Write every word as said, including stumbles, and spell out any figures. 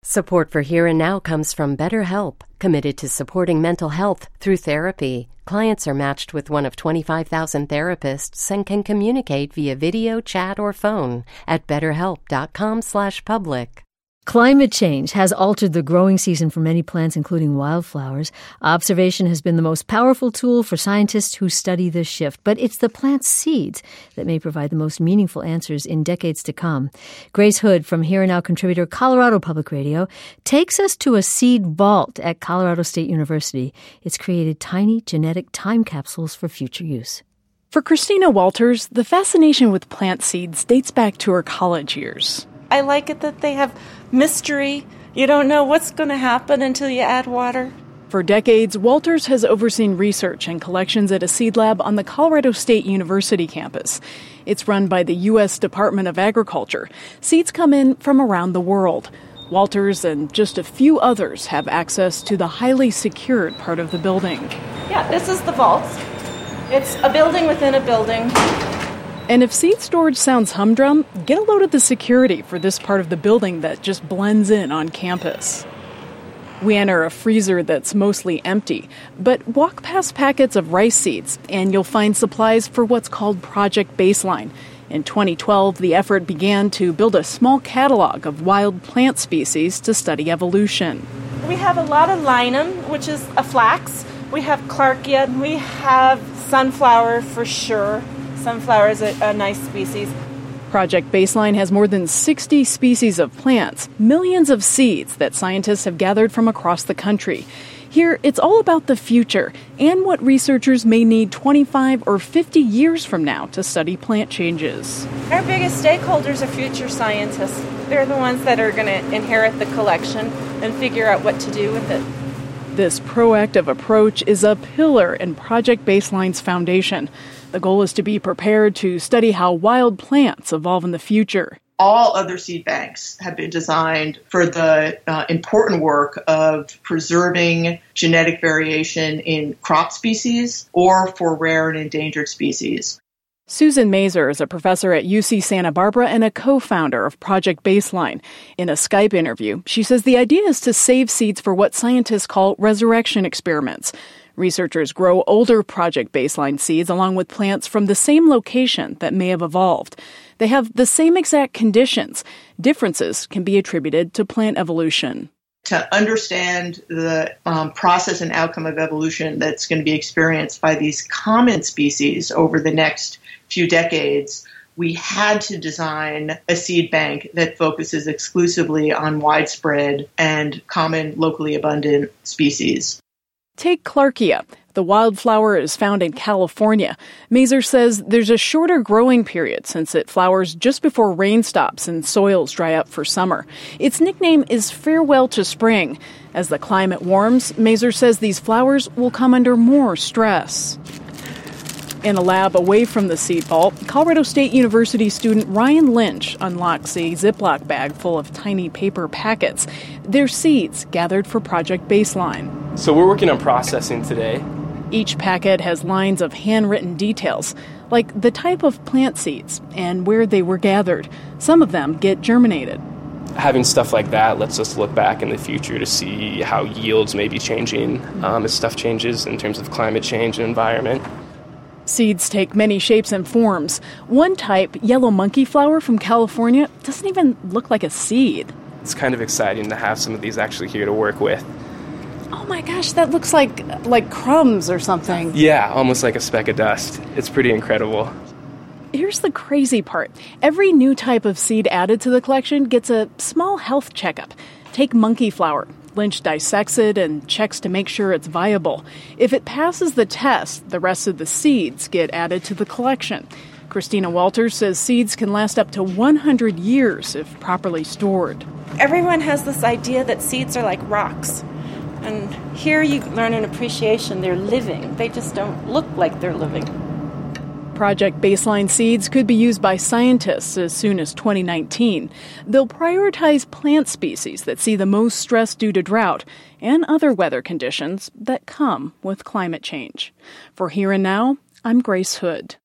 Support for Here and Now comes from BetterHelp, committed to supporting mental health through therapy. Clients are matched with one of twenty-five thousand therapists and can communicate via video, chat, or phone at betterhelp.com slash public. Climate change has altered the growing season for many plants, including wildflowers. Observation has been the most powerful tool for scientists who study this shift, but it's the plant seeds that may provide the most meaningful answers in decades to come. Grace Hood from Here and Now contributor Colorado Public Radio takes us to a seed vault at Colorado State University. It's created tiny genetic time capsules for future use. For Christina Walters, the fascination with plant seeds dates back to her college years. I like it that they have mystery. You don't know what's going to happen until you add water. For decades, Walters has overseen research and collections at a seed lab on the Colorado State University campus. It's run by the U S Department of Agriculture. Seeds come in from around the world. Walters and just a few others have access to the highly secured part of the building. Yeah, this is the vault. It's a building within a building. And if seed storage sounds humdrum, get a load of the security for this part of the building that just blends in on campus. We enter a freezer that's mostly empty, but walk past packets of rice seeds and you'll find supplies for what's called Project Baseline. In twenty twelve, the effort began to build a small catalog of wild plant species to study evolution. We have a lot of linum, which is a flax. We have Clarkia. We have sunflower for sure. Sunflower is a, a nice species. Project Baseline has more than sixty species of plants, millions of seeds that scientists have gathered from across the country. Here, it's all about the future and what researchers may need twenty-five or fifty years from now to study plant changes. Our biggest stakeholders are future scientists. They're the ones that are going to inherit the collection and figure out what to do with it. This proactive approach is a pillar in Project Baseline's foundation. The goal is to be prepared to study how wild plants evolve in the future. All other seed banks have been designed for the uh, important work of preserving genetic variation in crop species or for rare and endangered species. Susan Mazer is a professor at U C Santa Barbara and a co-founder of Project Baseline. In a Skype interview, she says the idea is to save seeds for what scientists call resurrection experiments. Researchers grow older Project Baseline seeds along with plants from the same location that may have evolved. They have the same exact conditions. Differences can be attributed to plant evolution. To understand the um, process and outcome of evolution that's going to be experienced by these common species over the next few decades, we had to design a seed bank that focuses exclusively on widespread and common, locally abundant species. Take Clarkia. The wildflower is found in California. Mazer says there's a shorter growing period since it flowers just before rain stops and soils dry up for summer. Its nickname is Farewell to Spring. As the climate warms, Mazer says these flowers will come under more stress. In a lab away from the seed vault, Colorado State University student Ryan Lynch unlocks a Ziploc bag full of tiny paper packets. They're seeds gathered for Project Baseline. So we're working on processing today. Each packet has lines of handwritten details, like the type of plant seeds and where they were gathered. Some of them get germinated. Having stuff like that lets us look back in the future to see how yields may be changing um, as stuff changes in terms of climate change and environment. Seeds take many shapes and forms. One type, yellow monkey flower from California, doesn't even look like a seed. It's kind of exciting to have some of these actually here to work with. Oh my gosh, that looks like like crumbs or something. Yeah, almost like a speck of dust. It's pretty incredible. Here's the crazy part. Every new type of seed added to the collection gets a small health checkup. Take monkey flower. Lynch dissects it and checks to make sure it's viable. If it passes the test, the rest of the seeds get added to the collection. Christina Walters says seeds can last up to one hundred years if properly stored. Everyone has this idea that seeds are like rocks. And here you learn an appreciation. They're living. They just don't look like they're living. Project Baseline seeds could be used by scientists as soon as twenty nineteen. They'll prioritize plant species that see the most stress due to drought and other weather conditions that come with climate change. For Here and Now, I'm Grace Hood.